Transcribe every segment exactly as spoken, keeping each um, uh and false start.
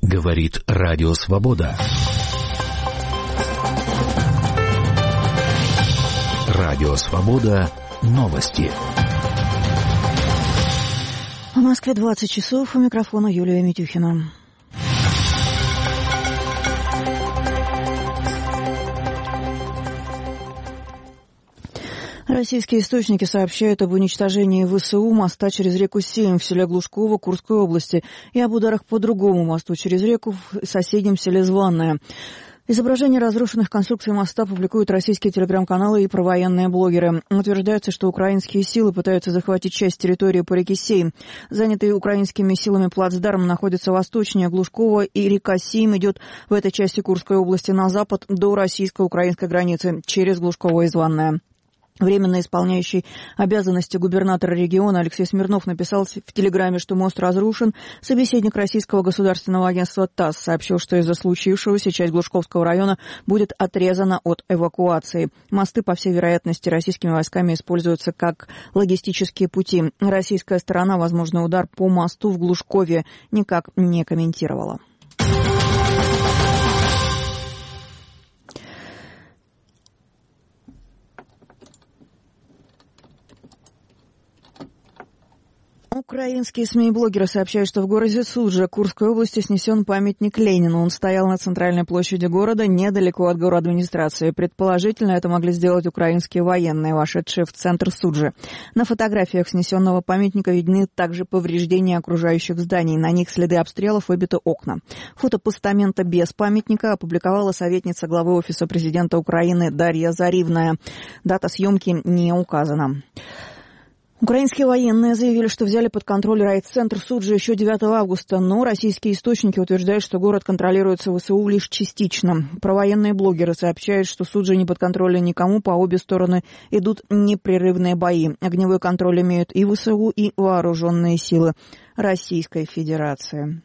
Говорит Радио Свобода. Радио Свобода. Новости. В Москве двадцать часов. У микрофона Юлия Митюхина. Российские источники сообщают об уничтожении ВСУ моста через реку Сейм в селе Глушково Курской области и об ударах по другому мосту через реку в соседнем селе Званное. Изображения разрушенных конструкций моста публикуют российские телеграм-каналы и провоенные блогеры. Утверждается, что украинские силы пытаются захватить часть территории по реке Сейм. Занятый украинскими силами плацдарм находится восточнее Глушкова, и река Сейм идет в этой части Курской области на запад до российско-украинской границы через Глушково и Званное. Временно исполняющий обязанности губернатора региона Алексей Смирнов написал в Телеграме, что мост разрушен. Собеседник российского государственного агентства ТАСС сообщил, что из-за случившегося часть Глушковского района будет отрезана от эвакуации. Мосты, по всей вероятности, российскими войсками используются как логистические пути. Российская сторона возможный удар по мосту в Глушкове никак не комментировала. Украинские СМИ и блогеры сообщают, что в городе Суджа Курской области снесен памятник Ленину. Он стоял на центральной площади города, недалеко от городадминистрации. Предположительно, это могли сделать украинские военные, вошедшие в центр Суджи. На фотографиях снесенного памятника видны также повреждения окружающих зданий. На них следы обстрелов, выбиты окна. Фото постамента без памятника опубликовала советница главы Офиса президента Украины Дарья Заривная. Дата съемки не указана. Украинские военные заявили, что взяли под контроль райцентр Суджи еще девятого августа, но российские источники утверждают, что город контролируется ВСУ лишь частично. Провоенные блогеры сообщают, что Суджа не под контролем никому, по обе стороны идут непрерывные бои. Огневой контроль имеют и ВСУ, и вооруженные силы Российской Федерации.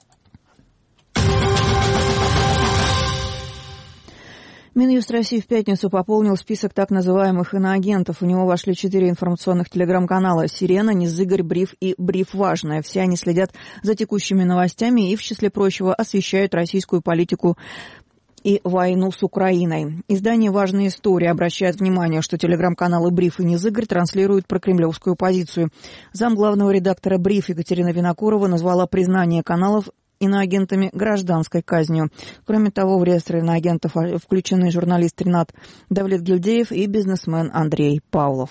Минюст России в пятницу пополнил список так называемых иноагентов. В него вошли четыре информационных телеграм-канала «Сирена», «Незыгорь», «Бриф» и «Бриф Важное». Все они следят за текущими новостями и, в числе прочего, освещают российскую политику и войну с Украиной. Издание «Важная история» обращает внимание, что телеграм-каналы «Бриф» и «Незыгорь» транслируют прокремлевскую позицию. Замглавного редактора «Бриф» Екатерина Винокурова назвала признание каналов иноагентами гражданской казнью. Кроме того, в реестр иноагентов включены журналист Ринат Давлетгильдеев и бизнесмен Андрей Павлов.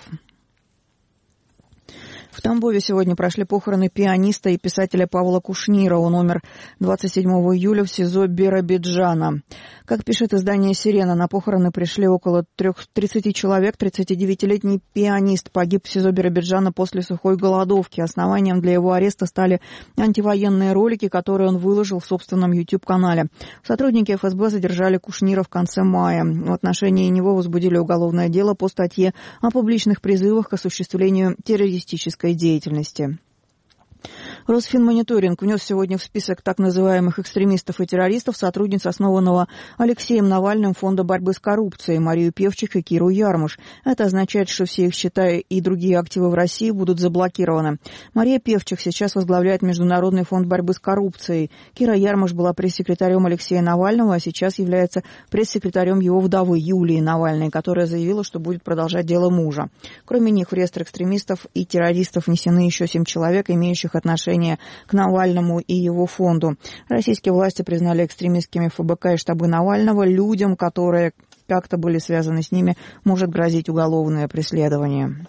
В Тамбове сегодня прошли похороны пианиста и писателя Павла Кушнира. Он умер двадцать седьмого июля в СИЗО Биробиджана. Как пишет издание «Сирена», на похороны пришли около тридцати человек. тридцатидевятилетний пианист погиб в СИЗО Биробиджана после сухой голодовки. Основанием для его ареста стали антивоенные ролики, которые он выложил в собственном YouTube-канале. Сотрудники эф эс бэ задержали Кушнира в конце мая. В отношении него возбудили уголовное дело по статье о публичных призывах к осуществлению террористической деятельности. Росфинмониторинг внес сегодня в список так называемых экстремистов и террористов сотрудниц основанного Алексеем Навальным Фонда борьбы с коррупцией Марию Певчих и Киру Ярмуш. Это означает, что все их счета и другие активы в России будут заблокированы. Мария Певчих сейчас возглавляет Международный фонд борьбы с коррупцией. Кира Ярмуш была пресс-секретарем Алексея Навального, а сейчас является пресс-секретарем его вдовы Юлии Навальной, которая заявила, что будет продолжать дело мужа. Кроме них в реестр экстремистов и террористов внесены еще семь человек, имеющих отношение к Навальному и его фонду. Российские власти признали экстремистскими эф бэ ка и штабы Навального. Людям, которые как-то были связаны с ними, может грозить уголовное преследование.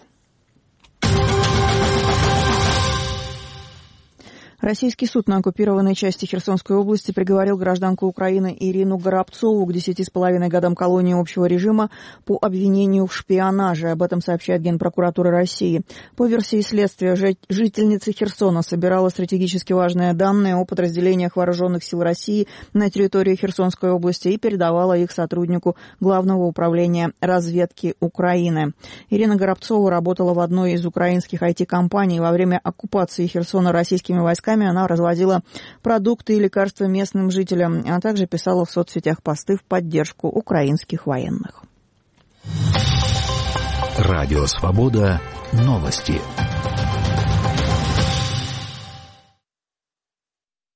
Российский суд на оккупированной части Херсонской области приговорил гражданку Украины Ирину Горобцову к десяти с половиной годам колонии общего режима по обвинению в шпионаже. Об этом сообщает Генпрокуратура России. По версии следствия, жительница Херсона собирала стратегически важные данные о подразделениях вооруженных сил России на территории Херсонской области и передавала их сотруднику Главного управления разведки Украины. Ирина Горобцова работала в одной из украинских ай ти-компаний. Во время оккупации Херсона российскими войсками она развозила продукты и лекарства местным жителям, а также писала в соцсетях посты в поддержку украинских военных. Радио Свобода. Новости.